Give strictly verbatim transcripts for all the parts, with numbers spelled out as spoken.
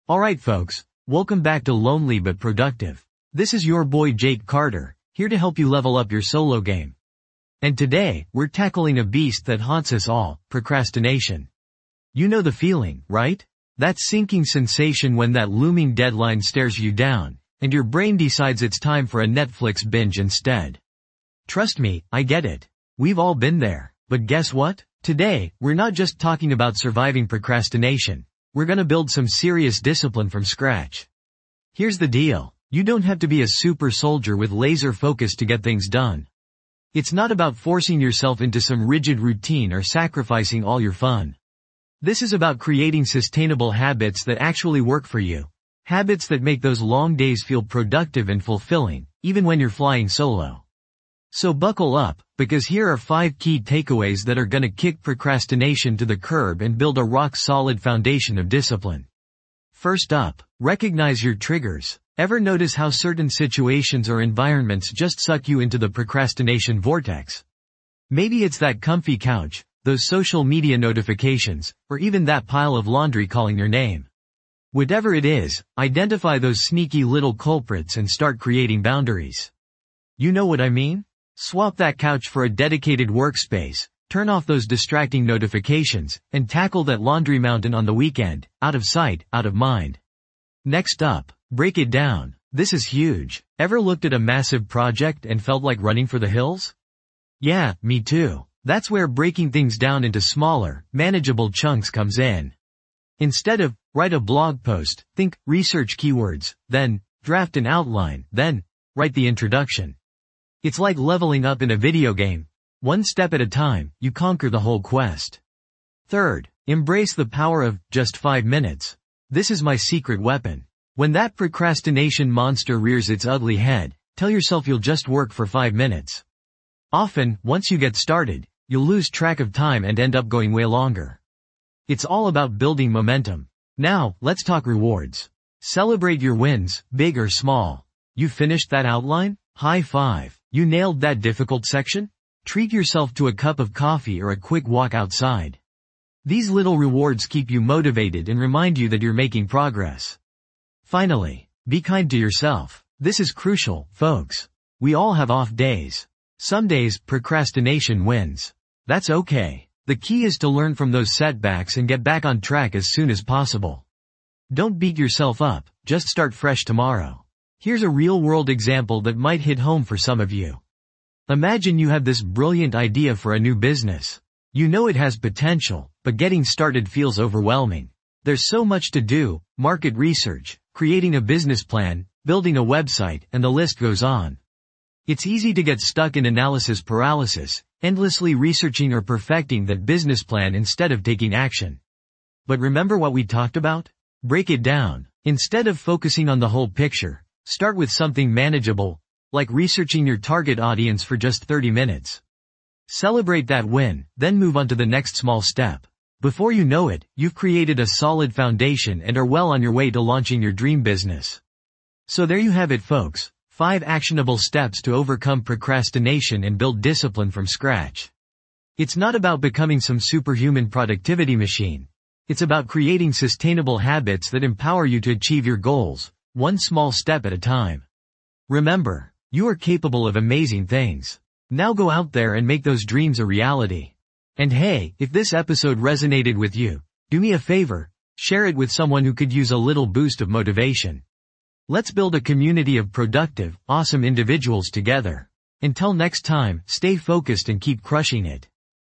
Alright folks, welcome back to Lonely but Productive. This is your boy Jake Carter, here to help you level up your solo game. And today, we're tackling a beast that haunts us all, procrastination. You know the feeling, right? That sinking sensation when that looming deadline stares you down, and your brain decides it's time for a Netflix binge instead. Trust me, I get it. We've all been there. But guess what? Today, we're not just talking about surviving procrastination. We're gonna build some serious discipline from scratch. Here's the deal. You don't have to be a super soldier with laser focus to get things done. It's not about forcing yourself into some rigid routine or sacrificing all your fun. This is about creating sustainable habits that actually work for you. Habits that make those long days feel productive and fulfilling, even when you're flying solo. So buckle up, because here are five key takeaways that are gonna kick procrastination to the curb and build a rock-solid foundation of discipline. First up, recognize your triggers. Ever notice how certain situations or environments just suck you into the procrastination vortex? Maybe it's that comfy couch, those social media notifications, or even that pile of laundry calling your name. Whatever it is, identify those sneaky little culprits and start creating boundaries. You know what I mean? Swap that couch for a dedicated workspace, turn off those distracting notifications, and tackle that laundry mountain on the weekend, out of sight, out of mind. Next up, break it down. This is huge. Ever looked at a massive project and felt like running for the hills? Yeah, me too. That's where breaking things down into smaller, manageable chunks comes in. Instead of, write a blog post, think, research keywords, then, draft an outline, then, write the introduction. It's like leveling up in a video game. One step at a time, you conquer the whole quest. Third, embrace the power of just five minutes. This is my secret weapon. When that procrastination monster rears its ugly head, tell yourself you'll just work for five minutes. Often, once you get started, you'll lose track of time and end up going way longer. It's all about building momentum. Now, let's talk rewards. Celebrate your wins, big or small. You finished that outline? High five. You nailed that difficult section? Treat yourself to a cup of coffee or a quick walk outside. These little rewards keep you motivated and remind you that you're making progress. Finally, be kind to yourself. This is crucial, folks. We all have off days. Some days, procrastination wins. That's okay. The key is to learn from those setbacks and get back on track as soon as possible. Don't beat yourself up, just start fresh tomorrow. Here's a real-world example that might hit home for some of you. Imagine you have this brilliant idea for a new business. You know it has potential, but getting started feels overwhelming. There's so much to do: market research, creating a business plan, building a website, and the list goes on. It's easy to get stuck in analysis paralysis, endlessly researching or perfecting that business plan instead of taking action. But remember what we talked about? Break it down. Instead of focusing on the whole picture, start with something manageable, like researching your target audience for just thirty minutes. Celebrate that win, then move on to the next small step. Before you know it, you've created a solid foundation and are well on your way to launching your dream business. So there you have it, folks. Five actionable steps to overcome procrastination and build discipline from scratch. It's not about becoming some superhuman productivity machine. It's about creating sustainable habits that empower you to achieve your goals, one small step at a time. Remember, you are capable of amazing things. Now go out there and make those dreams a reality. And hey, if this episode resonated with you, do me a favor, share it with someone who could use a little boost of motivation. Let's build a community of productive, awesome individuals together. Until next time, stay focused and keep crushing it.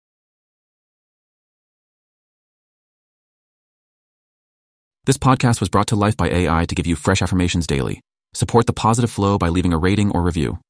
This podcast was brought to life by A I to give you fresh affirmations daily. Support the positive flow by leaving a rating or review.